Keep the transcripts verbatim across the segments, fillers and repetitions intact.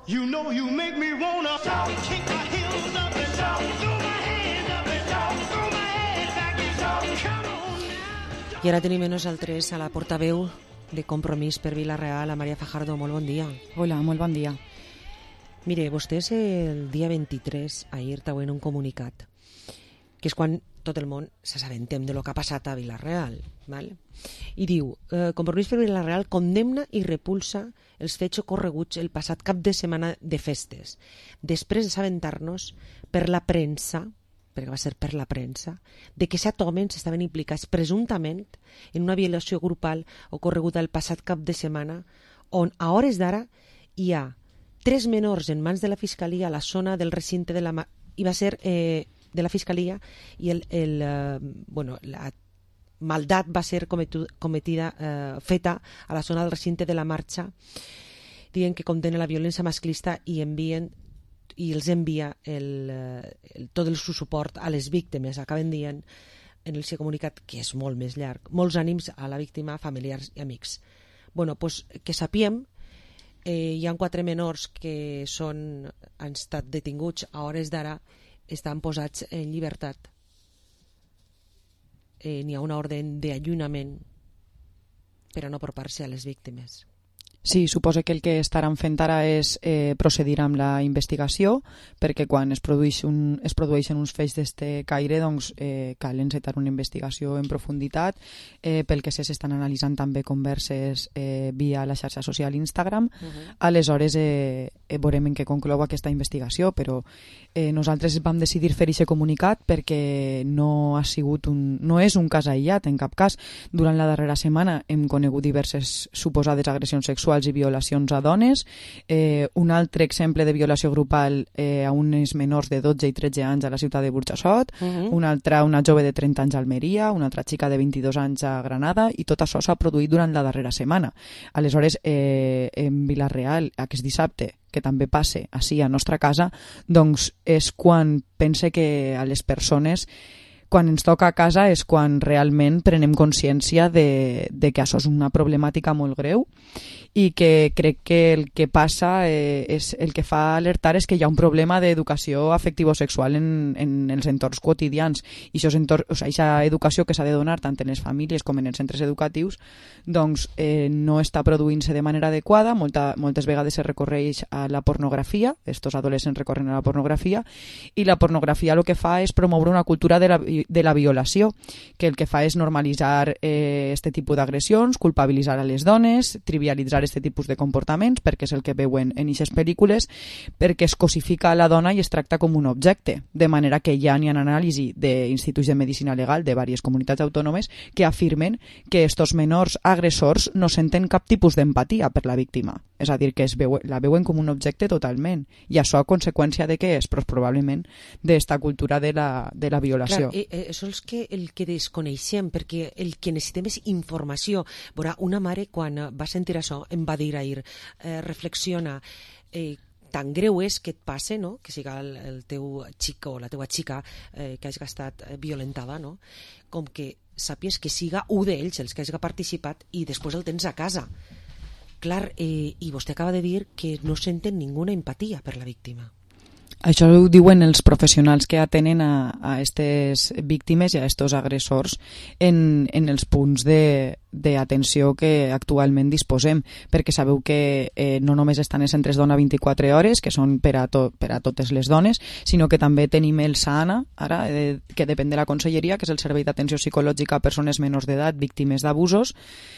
You know you make me wanna kick my heels up and throw my hands up and throw my head back and come on now. I ara tenim a nosaltres a la portaveu de Compromís per Vila-real, a Maria Fajardo. Molt bon dia. Hola, molt bon dia. Mire, vostès el dia vint-i-tres, ahir trauen un comunicat, que és quan tot el món s'assabentem de lo que ha passat a Vila-real, val? I diu, eh, Compromís per Vila-real condemna i repulsa els fets ocorreguts el passat cap de setmana de festes, després d'assabentar-nos per la premsa, perquè va ser per la premsa, de que set homes estaven implicats presumptament en una violació grupal ocorreguda el passat cap de setmana, on a hores d'ara hi ha tres menors en mans de la Fiscalia a la zona del recinte de la... i va ser eh, de la Fiscalia i el, el, eh, bueno, la maldat va ser cometu, cometida, eh, feta a la zona del recinte de la marxa, dient que condena la violència masclista i envien i els envia el, el, tot el seu suport a les víctimes. Acaben dient en el seu comunicat, que és molt més llarg, molts ànims a la víctima, familiars i amics. Bueno, pues, que sapiem, eh, hi ha quatre menors que són, han estat detinguts a hores d'ara, estan posats en llibertat. Eh, n'hi ha una ordre d'allunyament per a no apropar-se a les víctimes. Sí, suposo que el que estaran fent ara és eh, procedir amb la investigació, perquè quan es, produeix un, es produeixen uns fets d'este caire, doncs eh, cal encetar una investigació en profunditat. Eh, pel que sé, s'estan analitzant també converses eh, via la xarxa social Instagram. Uh-huh. Aleshores eh, eh, veurem en què conclou aquesta investigació, però eh, nosaltres vam decidir fer aquest comunicat perquè no ha sigut un, no és un cas aïllat, en cap cas. Durant la darrera setmana hem conegut diverses suposades agressions sexuals i violacions a dones, eh, un altre exemple de violació grupal eh, a unes menors de dotze i tretze anys a la ciutat de Burjassot, uh-huh. una altra, una jove de trenta anys a Almeria, una altra xica de vint-i-dos anys a Granada, i tot això s'ha produït durant la darrera setmana. Aleshores, eh, en Vila-real, aquest dissabte, que també passe així a nostra casa, doncs és quan pense que a les persones, quan ens toca a casa, és quan realment prenem consciència de, de que això és una problemàtica molt greu i que crec que el que passa eh, és el que fa alertar és que hi ha un problema d'educació afectivo-sexual en, en els entorns quotidians, i això entorn, o sigui, aquesta educació que s'ha de donar tant en les famílies com en els centres educatius doncs eh, no està produint-se de manera adequada. Molta, moltes vegades se recorreix a la pornografia, estos adolescents recorren a la pornografia, i la pornografia el que fa és promoure una cultura de la, de la violació, que el que fa és normalitzar eh, este tipus d'agressions, culpabilitzar a les dones, trivialitzar aquest tipus de comportaments, perquè és el que veuen en aquestes pel·lícules, perquè es cosifica a la dona i es tracta com un objecte, de manera que ja n'hi ha anàlisi d'instituts de medicina legal de diverses comunitats autònomes que afirmen que estos menors agressors no senten cap tipus d'empatia per la víctima, és a dir, que es veu, la veuen com un objecte totalment, i això a conseqüència de què és? Pues probablement d'esta cultura de la, de la violació. Clar, eh, això és que, el que desconeixem, perquè el que necessitem és informació. Veurà, una mare quan va sentir això em va dir ahir, eh, reflexiona, eh, tan greu és que et passe, no? Que siga el, el teu xic o la teua xica eh, que hagi estat violentada, no? Com que sàpies que siga un d'ells els que hagi participat i després el tens a casa. Clar, eh, i vostè acaba de dir que no senten ninguna empatia per la víctima. Això ho diuen els professionals que atenen a, a aquestes víctimes i a aquests agressors en, en els punts d'atenció que actualment disposem, perquè sabeu que eh, no només estan els centres dona vint-i-quatre hores, que són per a, to, per a totes les dones, sinó que també tenim el SAANA, ara, eh, que depèn de la Conselleria, que és el Servei d'Atenció Psicològica a Persones Menors d'Edat Víctimes d'Abusos,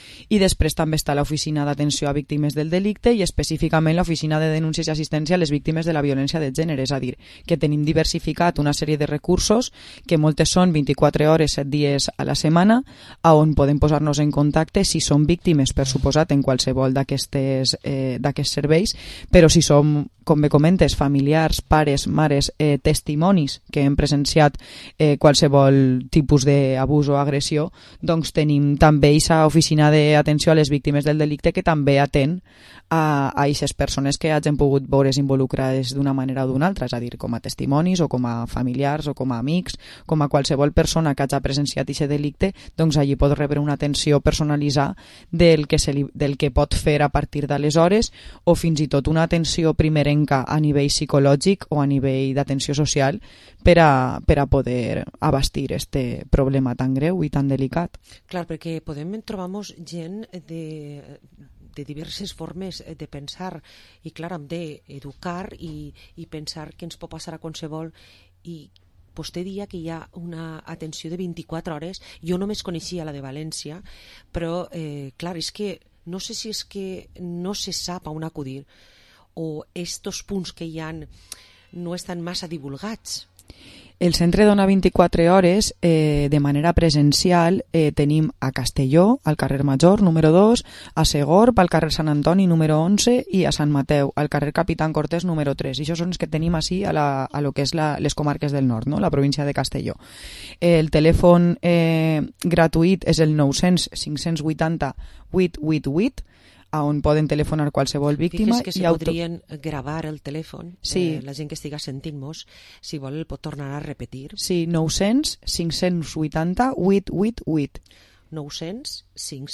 i després també està l'Oficina d'Atenció a Víctimes del Delicte i específicament l'Oficina de Denúncies i Assistència a les Víctimes de la Violència de Gènere, és a dir, que tenim diversificat una sèrie de recursos que moltes són vint-i-quatre hores, set dies a la setmana, a on podem posar-nos en contacte si som víctimes, per suposat, en qualsevol d'aquests eh, d'aquests serveis, però si som, com bé comentes, familiars, pares, mares, eh, testimonis que hem presenciat eh, qualsevol tipus d'abús o agressió, doncs tenim també aquesta oficina de té atenció a les víctimes del delicte, que també atén a aquestes persones que hagin pogut veure's involucrades d'una manera o d'una altra, és a dir, com a testimonis o com a familiars o com a amics, com a qualsevol persona que hagi presenciat aquest delicte, doncs allí pot rebre una atenció personalitzada del que, se li, del que pot fer a partir d'aleshores, o fins i tot una atenció primerenca a nivell psicològic o a nivell d'atenció social per a, per a poder abastir este problema tan greu i tan delicat. Clar, perquè podem trobar-nos gent de, de diverses formes de pensar i, clar, hem d'educar i, i pensar que ens pot passar a qualsevol. I vostè dia que hi ha una atenció de vint-i-quatre hores. Jo només coneixia la de València, però, eh, clar, és que no sé si és que no se sap a on acudir o estos punts que hi ha no estan massa divulgats. El Centre Dona vint-i-quatre hores, eh, de manera presencial, eh, tenim a Castelló, al carrer Major, número dos, a Segorb, al carrer Sant Antoni, número onze, i a Sant Mateu, al carrer Capitán Cortés, número tres. I això són els que tenim així a, la, a lo que és la, les comarques del nord, no? La província de Castelló. El telèfon eh, gratuït és el nou cents cinc vuitanta vuit vuit vuit, on poden telefonar qualsevol víctima. Fixes que si i auto... podrien gravar el telèfon, sí. eh, la gent que estiga sentint-nos, si vol el pot tornar a repetir. Sí, nou cents cinc vuitanta vuit vuit vuit. nou cents cinc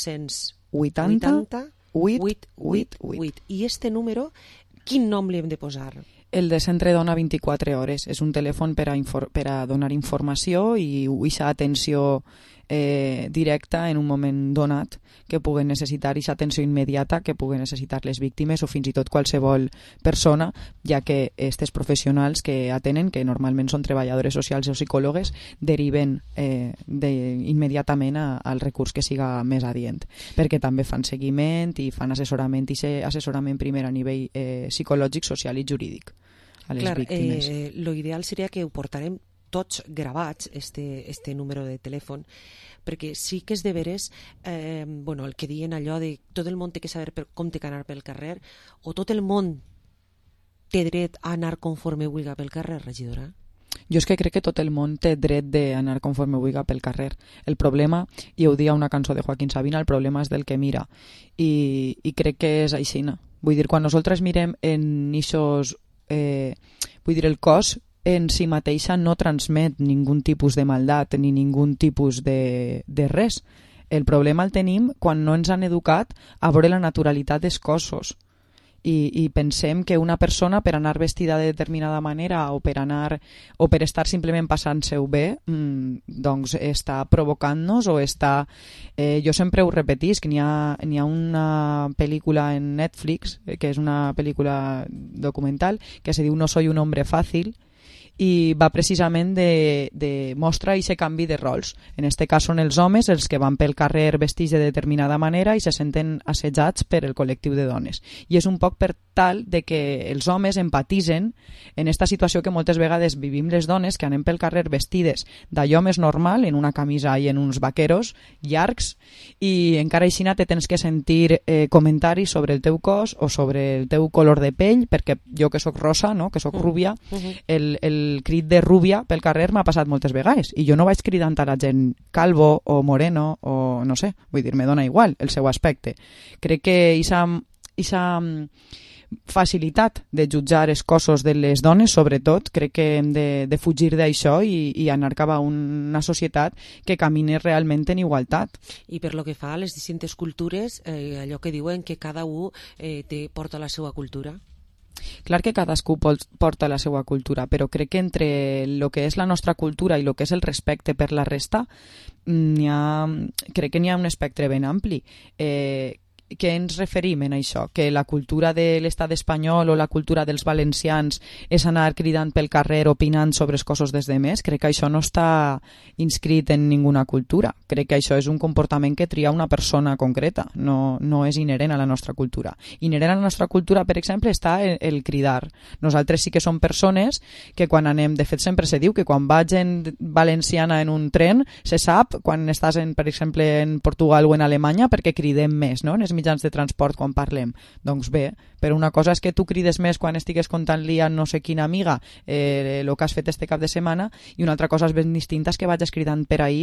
vuitanta vuit vuit vuit. I este número, quin nom li hem de posar? El de Centre Dona vint-i-quatre hores. És un telèfon per a, infor per a donar informació i aquesta atenció eh, directa en un moment donat que puguen necessitar, aquesta atenció immediata que puguen necessitar les víctimes o fins i tot qualsevol persona, ja que aquests professionals que atenen, que normalment són treballadores socials o psicòlogues, deriven eh, de, immediatament a, al recurs que siga més adient, perquè també fan seguiment i fan assessorament, i ser assessorament primer a nivell eh, psicològic, social i jurídic a les Clar, víctimes. Eh, lo ideal seria que ho portarem tots gravats, este, este número de telèfon, perquè sí que és de veres, eh, bueno, el que diuen allò de tot el món té que saber per, com té que anar pel carrer, o tot el món té dret a anar conforme vulga pel carrer, regidora? Jo és que crec que tot el món té dret d'anar conforme vulga pel carrer. El problema, i ho dia una cançó de Joaquín Sabina, el problema és del que mira. I, i crec que és aixina. Vull dir, quan nosaltres mirem en ixos, eh, vull dir, el cos en si mateixa no transmet ningun tipus de maldat ni ningun tipus de, de res. El problema el tenim quan no ens han educat a veure la naturalitat dels cossos. I, i pensem que una persona per anar vestida de determinada manera o per anar o per estar simplement passant-se-ho bé, mmm, doncs està provocant-nos o està... Eh, jo sempre ho repetisc, n'hi ha, n'hi ha una pel·lícula en Netflix, que és una pel·lícula documental, que se diu No soy un hombre fácil, i va precisament de, de mostra aquest canvi de rols. En este cas són els homes els que van pel carrer vestits de determinada manera i se senten assetjats per el col·lectiu de dones. I és un poc per tal de que els homes empatitzen en esta situació que moltes vegades vivim les dones, que anem pel carrer vestides d'allò més normal, en una camisa i en uns vaqueros llargs, i encara així te tens que sentir eh, comentaris sobre el teu cos o sobre el teu color de pell, perquè jo que sóc rosa, no? Que sóc rúbia, uh -huh. el, el el crit de rúbia pel carrer m'ha passat moltes vegades i jo no vaig cridant a la gent calvo o moreno o no sé, vull dir, me dona igual el seu aspecte. Crec que aquesta facilitat de jutjar els cossos de les dones, sobretot, crec que hem de, de fugir d'això i, i anar cap a una societat que camini realment en igualtat. I per lo que fa a les distintes cultures, eh, allò que diuen que cada un eh, té, porta la seva cultura. Clar que cadascú porta la seva cultura, però crec que entre el que és la nostra cultura i el que és el respecte per la resta, ha, crec que n'hi ha un espectre ben ampli. Eh, què ens referim en això? Que la cultura de l'estat espanyol o la cultura dels valencians és anar cridant pel carrer opinant sobre els cossos dels demés? Crec que això no està inscrit en ninguna cultura. Crec que això és un comportament que tria una persona concreta, no, no és inherent a la nostra cultura. Inherent a la nostra cultura, per exemple, està el, el cridar. Nosaltres sí que som persones que quan anem, de fet sempre se diu que quan va gent valenciana en un tren, se sap quan estàs, en, per exemple, en Portugal o en Alemanya, perquè cridem més, no?, en els mitjans de transport quan parlem. Doncs bé, però una cosa és que tu crides més quan estigues contant-li a no sé quina amiga el eh, que has fet este cap de setmana, i una altra cosa és ben distinta és que vagis cridant per ahir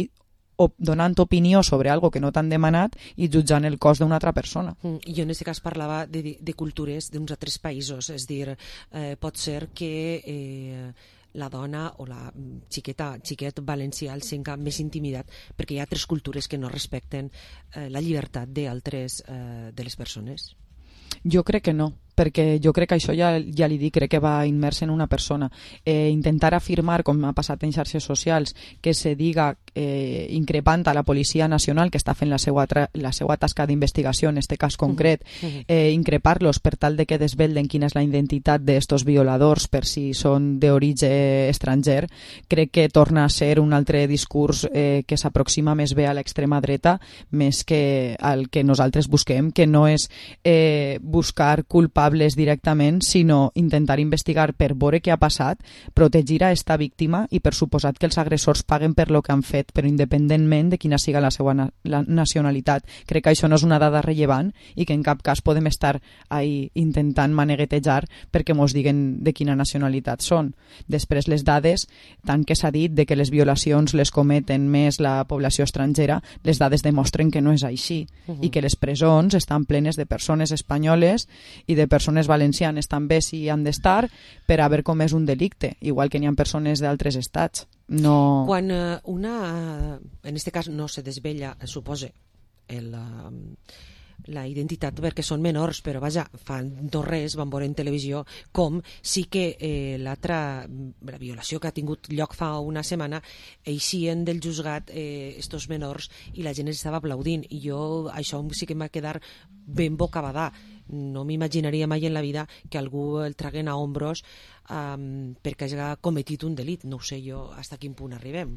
op donant opinió sobre algo que no t'han demanat i jutjant el cos d'una altra persona. Mm, jo en aquest cas parlava de, de cultures d'uns altres països, és dir, eh, pot ser que eh, la dona o la xiqueta, xiquet valencià el sent més intimidat perquè hi ha altres cultures que no respecten eh, la llibertat d'altres eh, de les persones. Jo crec que no, perquè jo crec que això ja, ja li dic, crec que va immers en una persona. Eh, intentar afirmar, com ha passat en xarxes socials, que se diga eh, increpant a la Policia Nacional que està fent la seva, la seva tasca d'investigació en este cas concret, eh, increpar-los per tal de que desvelden quina és la identitat d'estos violadors per si són d'origen estranger, crec que torna a ser un altre discurs eh, que s'aproxima més bé a l'extrema dreta més que al que nosaltres busquem, que no és eh, buscar culpables directament, sinó intentar investigar per veure què ha passat, protegir a esta víctima i per suposat que els agressors paguen per lo que han fet, però independentment de quina siga la seva na la nacionalitat. Crec que això no és una dada rellevant i que en cap cas podem estar ahí intentant maneguetejar perquè mos diguen de quina nacionalitat són. Després les dades, tant que s'ha dit de que les violacions les cometen més la població estrangera, les dades demostren que no és així uh -huh. i que les presons estan plenes de persones espanyoles i de persones valencianes també si han d'estar per haver comès un delicte, igual que n'hi ha persones d'altres estats. No... Quan eh, una, en este cas no se desvella, supose, el, uh, la identitat perquè són menors, però vaja, fa no res van veure en televisió com sí que eh, l'altra, la violació que ha tingut lloc fa una setmana, eixien del juzgat eh, estos menors i la gent estava aplaudint i jo això sí que em va quedar ben bocabadà. No m'imaginaria mai en la vida que algú el traguen a ombros um, perquè hagi cometit un delit. No ho sé jo fins a quin punt arribem.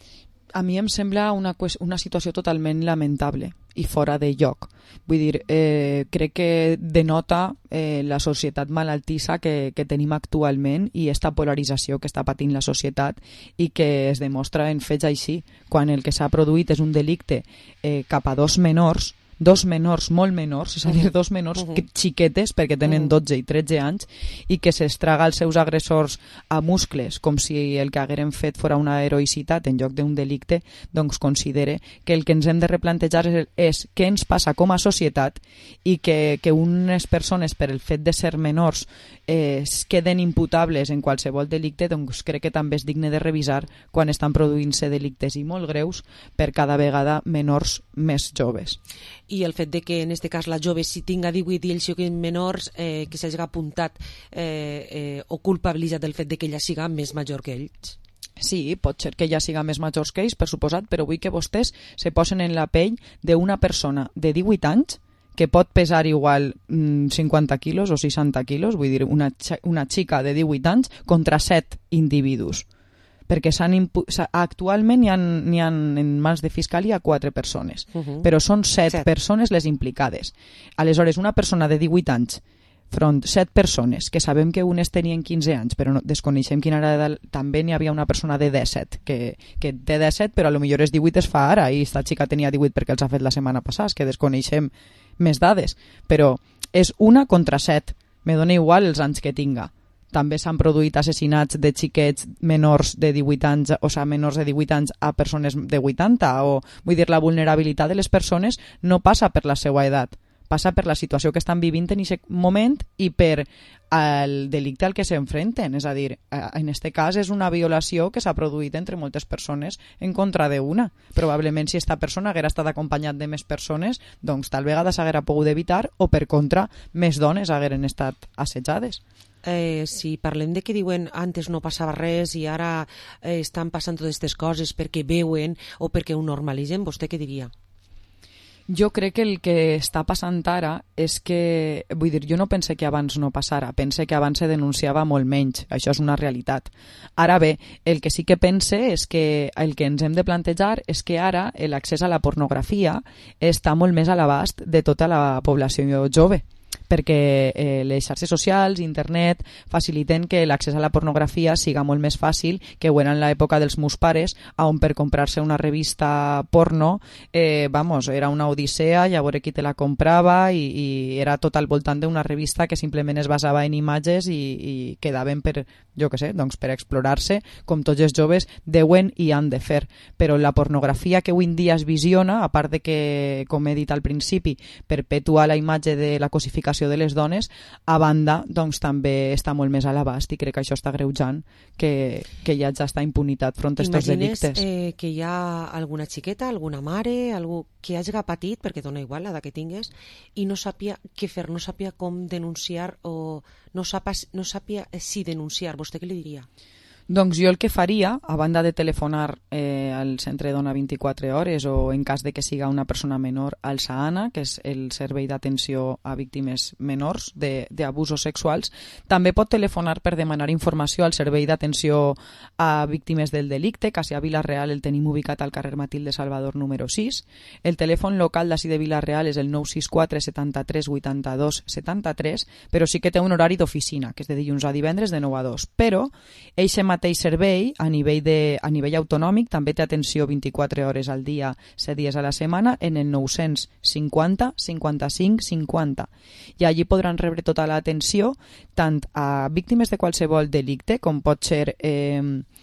A mi em sembla una, una situació totalment lamentable i fora de lloc. Vull dir, eh, crec que denota eh, la societat malaltissa que, que tenim actualment i esta polarització que està patint la societat i que es demostra en fets així, quan el que s'ha produït és un delicte eh, cap a dos menors, dos menors molt menors, és a dir, dos menors uh -huh. xiquetes perquè tenen dotze i tretze anys i que s'estraga els seus agressors a muscles com si el que hagueren fet fora una heroïcitat en lloc d'un delicte, doncs considere que el que ens hem de replantejar és, és què ens passa com a societat i que, que unes persones per el fet de ser menors eh, es queden imputables en qualsevol delicte, doncs crec que també és digne de revisar quan estan produint-se delictes i molt greus per cada vegada menors més joves. I el fet de que en aquest cas la jove si tinga divuit i ells siguin menors eh, que s'hagi apuntat eh, eh, o culpabilitzat del fet de que ella siga més major que ells. Sí, pot ser que ella siga més major que ells, per suposat, però vull que vostès se posen en la pell d'una persona de divuit anys que pot pesar igual mmm, cinquanta quilos o seixanta quilos, vull dir, una, una xica de divuit anys contra set individus. Perquè actualment n'hi ha, n'hi ha en mans de fiscalia quatre persones, uh -huh. però són set, set persones les implicades. Aleshores, una persona de divuit anys front set persones, que sabem que unes tenien quinze anys, però no, desconeixem quina era, també n'hi havia una persona de disset, que, que té disset, però a lo millor és divuit es fa ara, i esta xica tenia divuit perquè els ha fet la setmana passada, que desconeixem més dades, però és una contra set, me dona igual els anys que tinga. També s'han produït assassinats de xiquets menors de divuit anys, o sigui, menors de divuit anys a persones de vuitanta, o vull dir, la vulnerabilitat de les persones no passa per la seva edat, passa per la situació que estan vivint en aquest moment i per el delicte al que s'enfrenten. És a dir, en aquest cas és una violació que s'ha produït entre moltes persones en contra d'una. Probablement si aquesta persona haguera estat acompanyat de més persones, doncs tal vegada s'haguera pogut evitar, o per contra, més dones hagueren estat assetjades. Eh, si parlem de que diuen antes no passava res i ara eh, estan passant totes aquestes coses perquè veuen o perquè ho normalitzen, vostè què diria? Jo crec que el que està passant ara és que, vull dir, jo no pense que abans no passara, pense que abans se denunciava molt menys, això és una realitat. Ara bé, el que sí que pense és que el que ens hem de plantejar és que ara l'accés a la pornografia està molt més a l'abast de tota la població jove. perquè eh, les xarxes socials, internet, faciliten que l'accés a la pornografia siga molt més fàcil que ho era en l'època dels meus pares, on per comprar-se una revista porno, eh, vamos, era una odissea, i a veure qui te la comprava, i, i era tot al voltant d'una revista que simplement es basava en imatges i, i quedaven per, jo què sé, doncs per explorar-se, com tots els joves deuen i han de fer. Però la pornografia que avui en dia es visiona, a part de que, com he dit al principi, perpetua la imatge de la cosificació de les dones, a banda doncs també està molt més a l'abast, i crec que això està greujant que, que hi ha ja està impunitat front a aquests delictes. Imagines eh, que hi ha alguna xiqueta, alguna mare, algú que hagi patit, perquè dona igual l'edat que tingues, i no sàpia què fer, no sàpia com denunciar, o no sàpia, no sàpia si denunciar. Vostè què li diria? Doncs jo el que faria, a banda de telefonar eh, al centre Dona vint-i-quatre hores, o en cas de que siga una persona menor, al SAANA, que és el servei d'atenció a víctimes menors d'abusos sexuals, també pot telefonar per demanar informació al servei d'atenció a víctimes del delicte, que a Vila-real el tenim ubicat al carrer Matilde Salvador número sis. El telèfon local d'ací de Vila-real és el nou sis quatre setanta-tres vuitanta-dos setanta-tres, però sí que té un horari d'oficina, que és de dilluns a divendres de nou a dos. Però eixe mateix servei, a nivell, de, a nivell autonòmic, també té atenció vint-i-quatre hores al dia, set dies a la setmana, en el nou-cents cinquanta cinquanta-cinc cinquanta. I allí podran rebre tota l'atenció tant a víctimes de qualsevol delicte, com pot ser eh,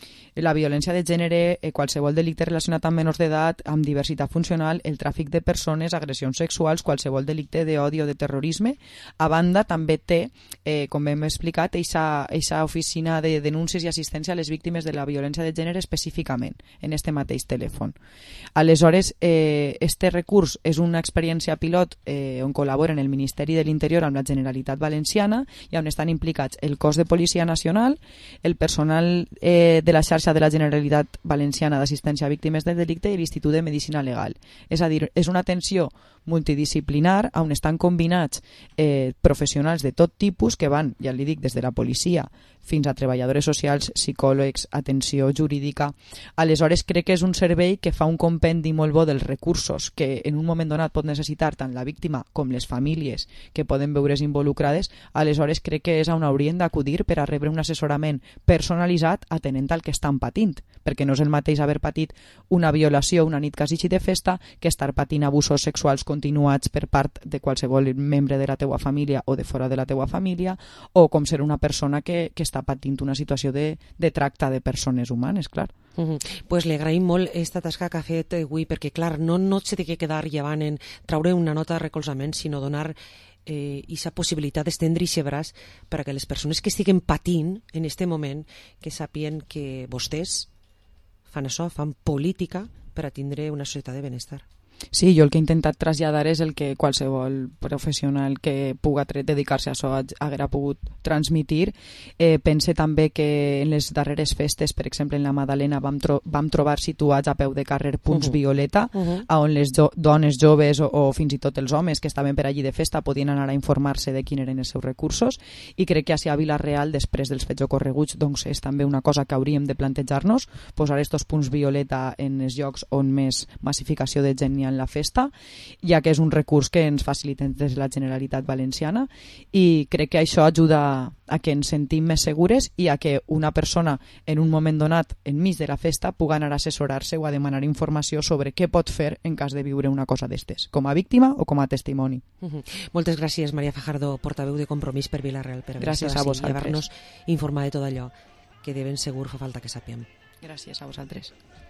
la violència de gènere, eh, qualsevol delicte relacionat amb menors d'edat, amb diversitat funcional, el tràfic de persones, agressions sexuals, qualsevol delicte d'odi o de terrorisme. A banda, també té, eh, com hem explicat, eixa oficina de denúncies i assistència a les víctimes de la violència de gènere específicament, en este mateix telèfon. Aleshores, eh, este recurs és una experiència pilot eh, on col·laboren el Ministeri de l'Interior amb la Generalitat Valenciana, i on estan implicats el cos de Policia Nacional, el personal eh, de la xarxa de la Generalitat Valenciana d'Assistència a Víctimes del Delicte i l'Institut de Medicina Legal. És a dir, és una atenció multidisciplinar on estan combinats eh, professionals de tot tipus que van, ja li dic, des de la policia fins a treballadores socials, psicòlegs, atenció jurídica. Aleshores, crec que és un servei que fa un compendi molt bo dels recursos que en un moment donat pot necessitar tant la víctima com les famílies que poden veure's involucrades. Aleshores, crec que és on haurien d'acudir per a rebre un assessorament personalitzat atenent al que estan patint, perquè no és el mateix haver patit una violació una nit quasi de festa que estar patint abusos sexuals continuats per part de qualsevol membre de la teua família o de fora de la teua família, o com ser una persona que, que està patint una situació de, de tracte de persones humanes, clar. Uh -huh. Pues li agraïm molt aquesta tasca que ha fet avui, perquè clar, no, no s'ha de quedar llevant en traure una nota de recolzament, sinó donar eh, aquesta possibilitat d'estendre aquest braç per a que les persones que estiguen patint en aquest moment, que sàpien que vostès fan això, fan política per a tindre una societat de benestar. Sí, jo el que he intentat traslladar és el que qualsevol professional que puga dedicar-se a això haguera pogut transmitir. Eh, pense també que en les darreres festes, per exemple en la Madalena, vam, tro vam trobar situats a peu de carrer punts uh -huh. violeta, uh -huh. on les jo dones joves o, o fins i tot els homes que estaven per allí de festa podien anar a informar-se de quins eren els seus recursos, i crec que a Vila-real, després dels fets ocorreguts, doncs és també una cosa que hauríem de plantejar-nos, posar estos punts violeta en els llocs on més massificació de gent hi ha en la festa, ja que és un recurs que ens faciliten des de la Generalitat Valenciana, i crec que això ajuda a que ens sentim més segures i a que una persona en un moment donat enmig de la festa pugui anar a assessorar-se o a demanar informació sobre què pot fer en cas de viure una cosa d'estes, com a víctima o com a testimoni. Uh -huh. Moltes gràcies, Maria Fajardo, portaveu de Compromís per Vila-real, per gràcies a vosaltres. I haver-nos informat de tot allò que de ben segur fa falta que sapiem. Gràcies a vosaltres.